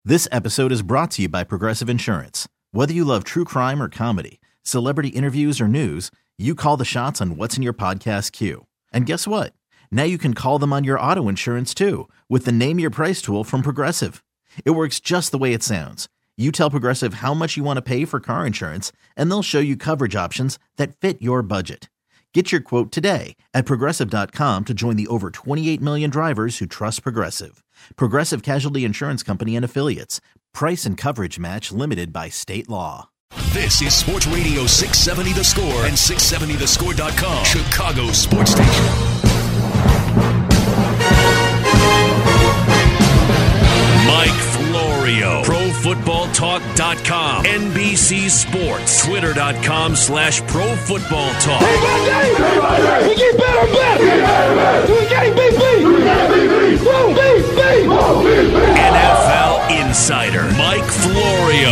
This episode is brought to you by Progressive Insurance. Whether you love true crime or comedy, celebrity interviews or news, you call the shots on what's in your podcast queue. And guess what? Now you can call them on your auto insurance too with the Name Your Price tool from Progressive. It works just the way it sounds. You tell Progressive how much you want to pay for car insurance, and they'll show you coverage options that fit your budget. Get your quote today at Progressive.com to join the over 28 million drivers who trust Progressive. Progressive Casualty Insurance Company and Affiliates. Price and coverage match limited by state law. This is Sports Radio 670 The Score and 670thescore.com. Chicago Sports Station. Mike Florio, ProFootballTalk.com, NBC Sports, Twitter.com/ProFootballTalk. Day by day, we get better and better. We can't beat me. Won't beat me. NFL Insider, Mike Florio.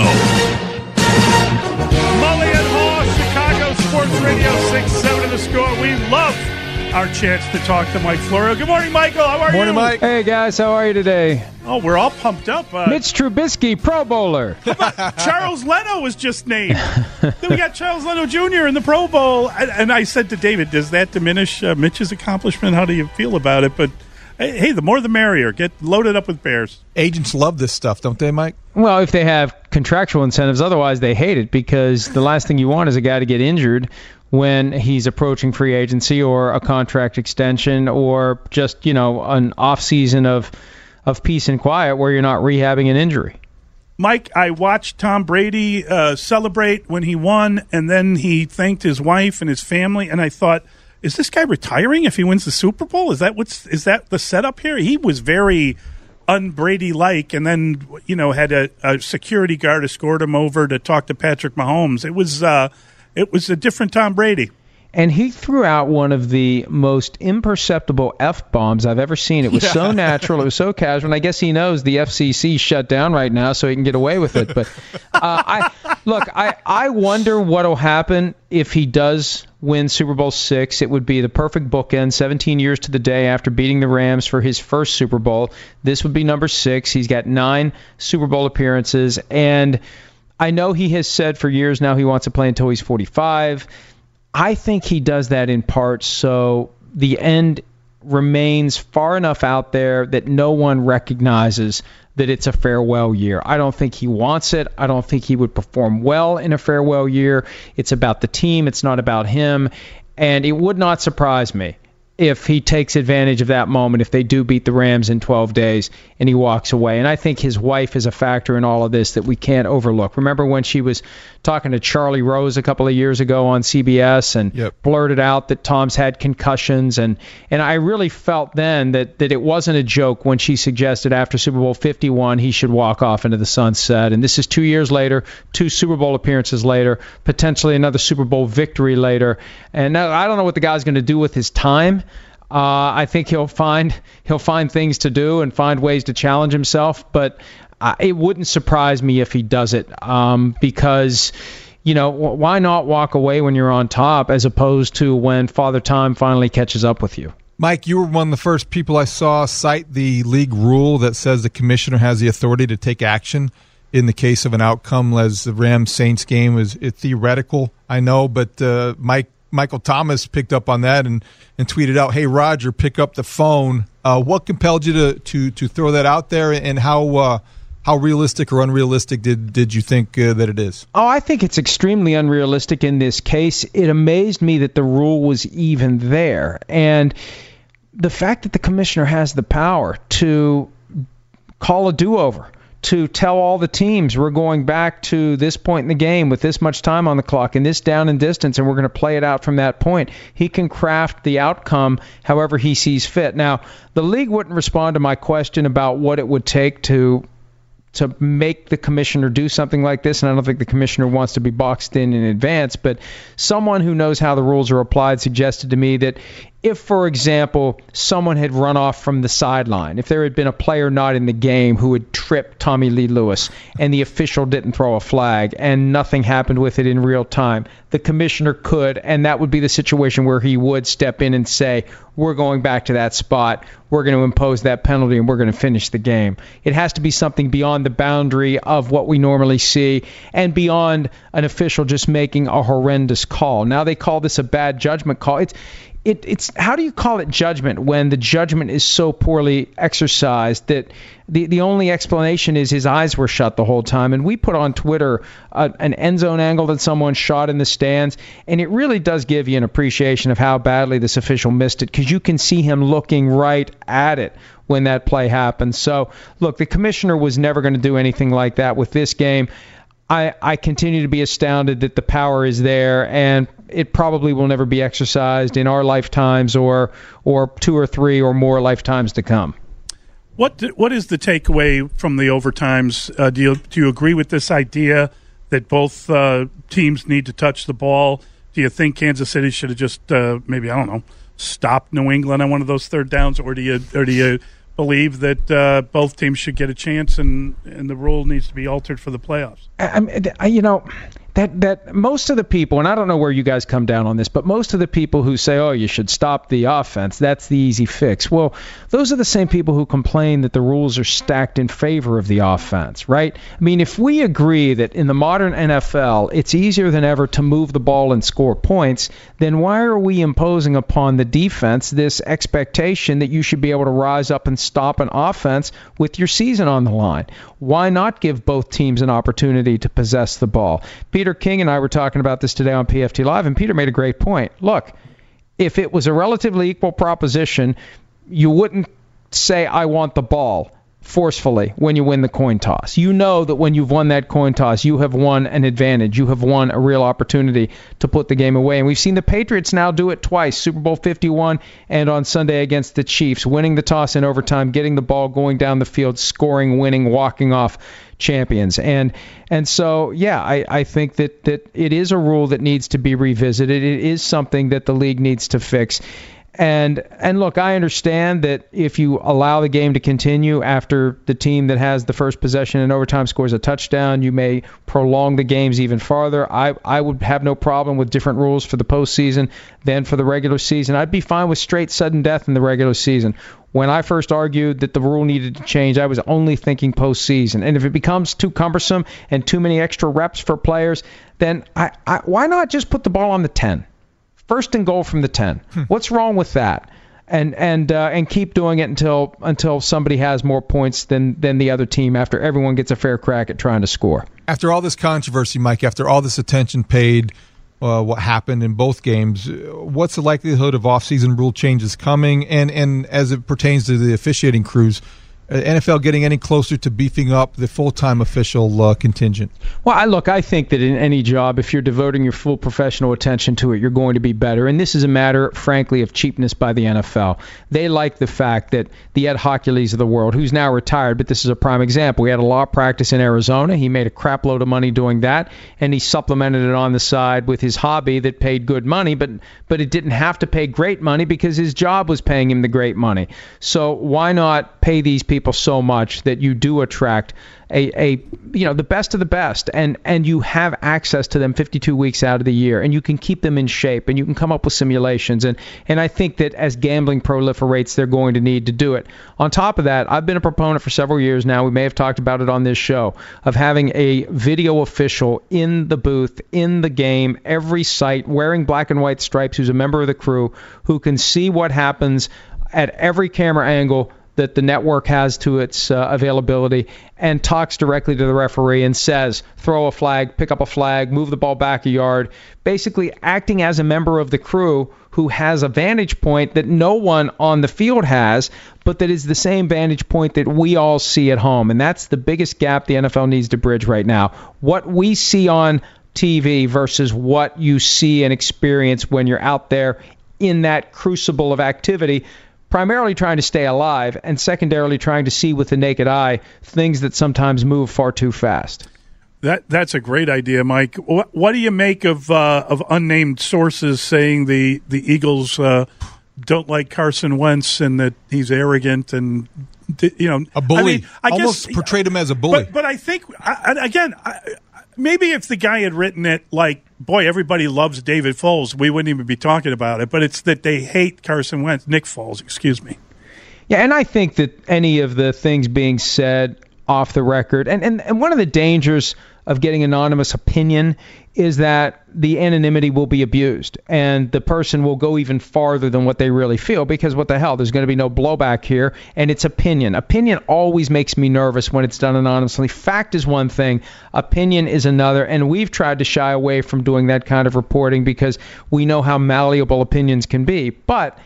Mully and Haw, Chicago Sports Radio 670 The Score. We love our chance to talk to Mike Florio. Good morning, Michael. How are you? Morning, Mike. Hey, guys. How are you today? Oh, we're all pumped up. Mitch Trubisky, Pro Bowler. Charles Leno was just named. Then we got Charles Leno Jr. in the Pro Bowl. And I said to David, does that diminish Mitch's accomplishment? How do you feel about it? But, hey, the more the merrier. Get loaded up with bears. Agents love this stuff, don't they, Mike? Well, if they have contractual incentives. Otherwise, they hate it because the last thing you want is a guy to get injured when he's approaching free agency or a contract extension or just, an off-season of peace and quiet where you're not rehabbing an injury. Mike, I watched Tom Brady celebrate when he won, and then he thanked his wife and his family, and I thought, is this guy retiring if he wins the Super Bowl? Is that the setup here? He was very un-Brady-like, and then, had a security guard escort him over to talk to Patrick Mahomes. It was a different Tom Brady. And he threw out one of the most imperceptible F-bombs I've ever seen. It was so natural. It was so casual. And I guess he knows the FCC shut down right now so he can get away with it. But I wonder what will happen if he does win Super Bowl VI. It would be the perfect bookend, 17 years to the day after beating the Rams for his first Super Bowl. This would be number 6. He's got 9 Super Bowl appearances. And I know he has said for years now he wants to play until he's 45. I think he does that in part so the end remains far enough out there that no one recognizes that it's a farewell year. I don't think he wants it. I don't think he would perform well in a farewell year. It's about the team. It's not about him. And it would not surprise me if he takes advantage of that moment, if they do beat the Rams in 12 days and he walks away. And I think his wife is a factor in all of this that we can't overlook. Remember when she was talking to Charlie Rose a couple of years ago on CBS and blurted out that Tom's had concussions. And I really felt then that it wasn't a joke when she suggested after Super Bowl 51 he should walk off into the sunset. And this is 2 years later, 2 Super Bowl appearances later, potentially another Super Bowl victory later. And I don't know what the guy's going to do with his time. I think he'll find things to do and find ways to challenge himself, but it wouldn't surprise me if he does it because, why not walk away when you're on top as opposed to when Father Time finally catches up with you? Mike, you were one of the first people I saw cite the league rule that says the commissioner has the authority to take action in the case of an outcome as the Rams-Saints game is theoretical, I know, but Michael Thomas picked up on that and tweeted out, "Hey, Roger, pick up the phone." What compelled you to throw that out there, and how realistic or unrealistic did you think that it is? Oh, I think it's extremely unrealistic in this case. It amazed me that the rule was even there. And the fact that the commissioner has the power to call a do-over, to tell all the teams we're going back to this point in the game with this much time on the clock and this down and distance, and we're going to play it out from that point. He can craft the outcome however he sees fit. Now, the league wouldn't respond to my question about what it would take to make the commissioner do something like this, and I don't think the commissioner wants to be boxed in advance, but someone who knows how the rules are applied suggested to me that if, for example, someone had run off from the sideline, if there had been a player not in the game who had tripped Tommy Lee Lewis and the official didn't throw a flag and nothing happened with it in real time, the commissioner could, and that would be the situation where he would step in and say, we're going back to that spot, we're going to impose that penalty, and we're going to finish the game. It has to be something beyond the boundary of what we normally see and beyond an official just making a horrendous call. Now they call this a bad judgment call. It's how do you call it judgment when the judgment is so poorly exercised that the only explanation is his eyes were shut the whole time? And we put on Twitter an end zone angle that someone shot in the stands, and it really does give you an appreciation of how badly this official missed it, because you can see him looking right at it when that play happened. So, look, the commissioner was never going to do anything like that with this game. I continue to be astounded that the power is there, and it probably will never be exercised in our lifetimes or 2 or 3 or more lifetimes to come. What is the takeaway from the overtimes? Do you agree with this idea that both teams need to touch the ball? Do you think Kansas City should have just maybe, I don't know, stopped New England on one of those third downs, or do you believe that both teams should get a chance and the rule needs to be altered for the playoffs? That most of the people, and I don't know where you guys come down on this, but most of the people who say, oh, you should stop the offense, that's the easy fix. Well, those are the same people who complain that the rules are stacked in favor of the offense, right? I mean, if we agree that in the modern NFL it's easier than ever to move the ball and score points, then why are we imposing upon the defense this expectation that you should be able to rise up and stop an offense with your season on the line? Why not give both teams an opportunity to possess the ball? Peter King and I were talking about this today on PFT Live, and Peter made a great point. Look, if it was a relatively equal proposition, you wouldn't say, I want the ball forcefully when you win the coin toss. You know that when you've won that coin toss, you have won an advantage. You have won a real opportunity to put the game away. And we've seen the Patriots now do it twice, Super Bowl 51 and on Sunday against the Chiefs, winning the toss in overtime, getting the ball, going down the field, scoring, winning, walking off champions. And so, yeah, I think that it is a rule that needs to be revisited. It is something that the league needs to fix. And look, I understand that if you allow the game to continue after the team that has the first possession in overtime scores a touchdown, you may prolong the games even farther. I would have no problem with different rules for the postseason than for the regular season. I'd be fine with straight sudden death in the regular season. When I first argued that the rule needed to change, I was only thinking postseason. And if it becomes too cumbersome and too many extra reps for players, then why not just put the ball on the 10? First and goal from the 10. What's wrong with that? And keep doing it until somebody has more points than the other team after everyone gets a fair crack at trying to score. After all this controversy, Mike, after all this attention paid, what happened in both games, what's the likelihood of off-season rule changes coming? And as it pertains to the officiating crews, NFL getting any closer to beefing up the full-time official contingent? Well, I think that in any job, if you're devoting your full professional attention to it, you're going to be better. And this is a matter, frankly, of cheapness by the NFL. They like the fact that the Ed Hochulis of the world, who's now retired, but this is a prime example. He had a law practice in Arizona. He made a crap load of money doing that, and he supplemented it on the side with his hobby that paid good money, but it didn't have to pay great money because his job was paying him the great money. So why not pay these people so much that you do attract the best of the best, and you have access to them 52 weeks out of the year, and you can keep them in shape, and you can come up with simulations, and I think that as gambling proliferates, they're going to need to do it. On top of that, I've been a proponent for several years now, we may have talked about it on this show, of having a video official in the booth, in the game, every site, wearing black and white stripes, who's a member of the crew, who can see what happens at every camera angle that the network has to its availability, and talks directly to the referee and says, throw a flag, pick up a flag, move the ball back a yard, basically acting as a member of the crew who has a vantage point that no one on the field has, but that is the same vantage point that we all see at home. And that's the biggest gap the NFL needs to bridge right now. What we see on TV versus what you see and experience when you're out there in that crucible of activity, primarily trying to stay alive, and secondarily trying to see with the naked eye things that sometimes move far too fast. That's a great idea, Mike. What do you make of unnamed sources saying the Eagles don't like Carson Wentz and that he's arrogant and a bully. I almost guess, portrayed him as a bully. But I think maybe if the guy had written it like, boy, everybody loves David Foles, we wouldn't even be talking about it. But it's that they hate Carson Wentz, Nick Foles, excuse me. Yeah, and I think that any of the things being said off the record, and one of the dangers of getting anonymous opinion is that the anonymity will be abused and the person will go even farther than what they really feel, because what the hell, there's going to be no blowback here, and it's opinion. Opinion always makes me nervous when it's done anonymously. Fact is one thing, opinion is another, and we've tried to shy away from doing that kind of reporting because we know how malleable opinions can be. But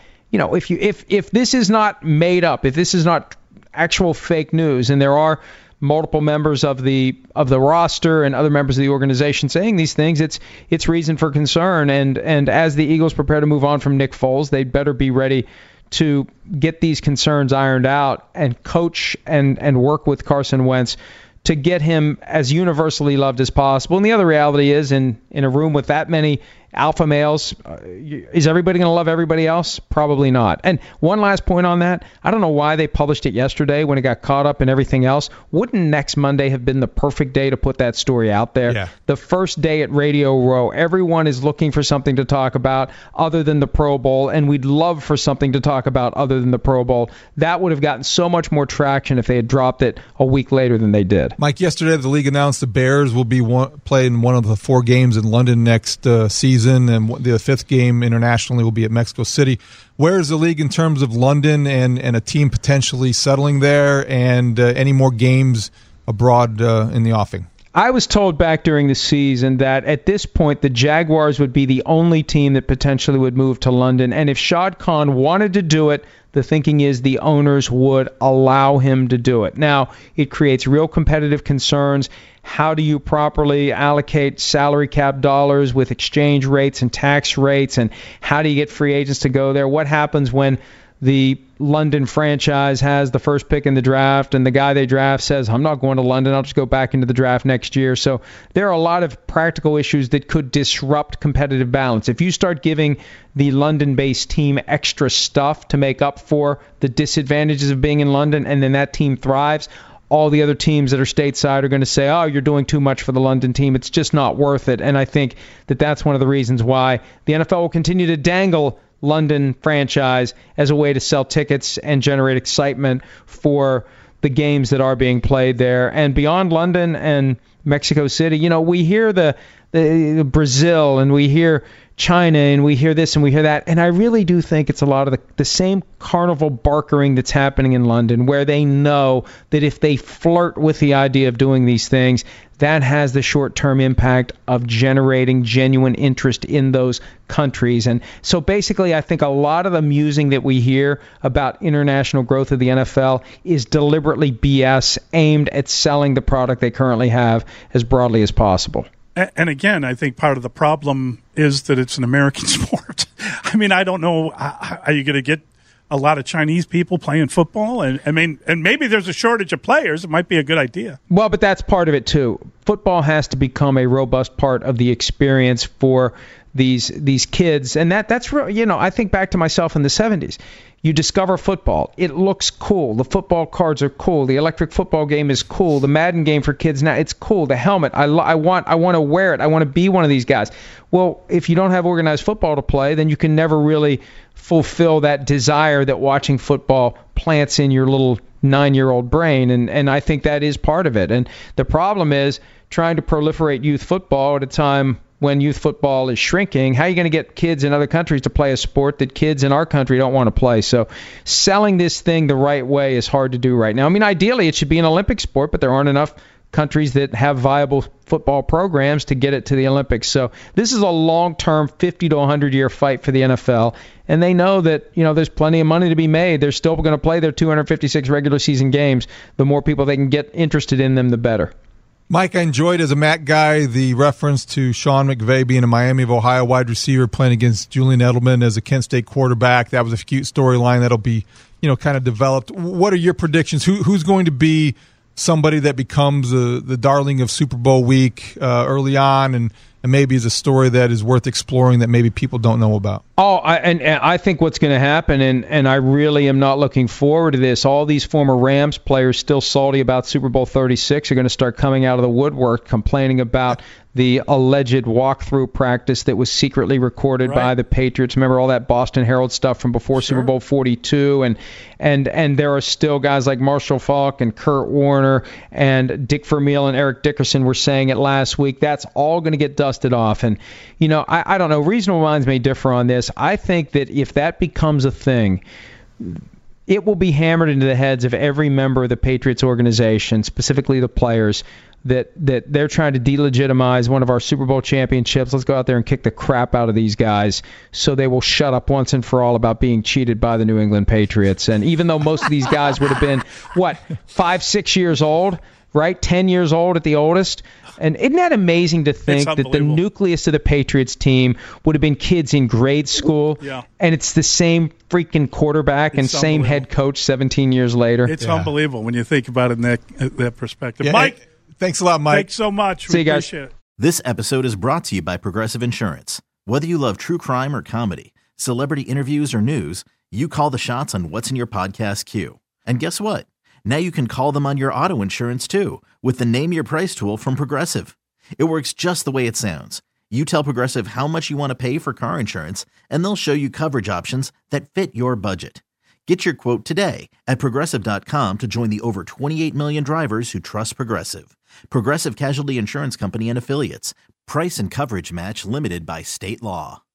if this is not made up, if this is not actual fake news, and there are multiple members of the roster and other members of the organization saying these things, it's reason for concern. And as the Eagles prepare to move on from Nick Foles, they'd better be ready to get these concerns ironed out and coach and work with Carson Wentz to get him as universally loved as possible. And the other reality is, in a room with that many alpha males, is everybody going to love everybody else? Probably not. And one last point on that, I don't know why they published it yesterday when it got caught up in everything else. Wouldn't next Monday have been the perfect day to put that story out there? Yeah. The first day at Radio Row, everyone is looking for something to talk about other than the Pro Bowl, and we'd love for something to talk about other than the Pro Bowl. That would have gotten so much more traction if they had dropped it a week later than they did. Mike, yesterday the league announced the Bears will be playing one of the 4 games in London next season, and the 5th game internationally will be at Mexico City. Where is the league in terms of London and a team potentially settling there, and any more games abroad in the offing? I was told back during the season that at this point the Jaguars would be the only team that potentially would move to London, and if Shad Khan wanted to do it, the thinking is the owners would allow him to do it. Now, it creates real competitive concerns. How do you properly allocate salary cap dollars with exchange rates and tax rates, and how do you get free agents to go there? What happens when the London franchise has the first pick in the draft and the guy they draft says, I'm not going to London, I'll just go back into the draft next year? So there are a lot of practical issues that could disrupt competitive balance. If you start giving the London-based team extra stuff to make up for the disadvantages of being in London, and then that team thrives, all the other teams that are stateside are going to say, oh, you're doing too much for the London team. It's just not worth it. And I think that that's one of the reasons why the NFL will continue to dangle London franchise as a way to sell tickets and generate excitement for the games that are being played there. And beyond London and Mexico City, we hear the Brazil, and we hear China, and we hear this and we hear that, and I really do think it's a lot of the same carnival barkering that's happening in London, where they know that if they flirt with the idea of doing these things, that has the short-term impact of generating genuine interest in those countries. And so basically, I think a lot of the musing that we hear about international growth of the NFL is deliberately BS, aimed at selling the product they currently have as broadly as possible. And again, I think part of the problem is that it's an American sport. I mean, I don't know, are you going to get a lot of Chinese people playing football? And maybe there's a shortage of players. It might be a good idea. Well, but that's part of it too. Football has to become a robust part of the experience for these kids, and that's real. I think back to myself in the 70s. You discover football. It looks cool. The football cards are cool. The electric football game is cool. The Madden game for kids now, it's cool. The helmet, I want to wear it. I want to be one of these guys. Well, if you don't have organized football to play, then you can never really fulfill that desire that watching football plants in your little 9-year-old brain, and I think that is part of it. And the problem is trying to proliferate youth football at a time when youth football is shrinking. How are you going to get kids in other countries to play a sport that kids in our country don't want to play? So selling this thing the right way is hard to do right now. I mean, ideally it should be an Olympic sport, but there aren't enough countries that have viable football programs to get it to the Olympics. So this is a long-term 50 to 100-year fight for the NFL, and they know that there's plenty of money to be made. They're still going to play their 256 regular season games. The more people they can get interested in them, the better. Mike, I enjoyed, as a Mac guy, the reference to Sean McVay being a Miami of Ohio wide receiver playing against Julian Edelman as a Kent State quarterback. That was a cute storyline that'll be, kind of developed. What are your predictions? Who's going to be somebody that becomes the darling of Super Bowl week early on, and and maybe is a story that is worth exploring that maybe people don't know about. And I think what's going to happen, and I really am not looking forward to this, all these former Rams players still salty about Super Bowl 36 are going to start coming out of the woodwork complaining about the alleged walkthrough practice that was secretly recorded by the Patriots. Remember all that Boston Herald stuff from before Super Bowl 42? And there are still guys like Marshall Faulk and Kurt Warner and Dick Vermeil and Eric Dickerson were saying it last week. That's all going to get dusted off. And, I don't know. Reasonable minds may differ on this. I think that if that becomes a thing, it will be hammered into the heads of every member of the Patriots organization, specifically the players, that they're trying to delegitimize one of our Super Bowl championships. Let's go out there and kick the crap out of these guys so they will shut up once and for all about being cheated by the New England Patriots. And even though most of these guys would have been, 5-6 years old, right? 10 years old at the oldest. And isn't that amazing to think that the nucleus of the Patriots team would have been kids in grade school, and it's the same freaking quarterback and same head coach 17 years later? It's unbelievable when you think about it in that perspective. Yeah, Mike, thanks a lot, Mike. Thanks so much. See you guys. Appreciate it. This episode is brought to you by Progressive Insurance. Whether you love true crime or comedy, celebrity interviews or news, you call the shots on what's in your podcast queue. And guess what? Now you can call them on your auto insurance too with the Name Your Price tool from Progressive. It works just the way it sounds. You tell Progressive how much you want to pay for car insurance, and they'll show you coverage options that fit your budget. Get your quote today at Progressive.com to join the over 28 million drivers who trust Progressive. Progressive Casualty Insurance Company and Affiliates. Price and coverage match limited by state law.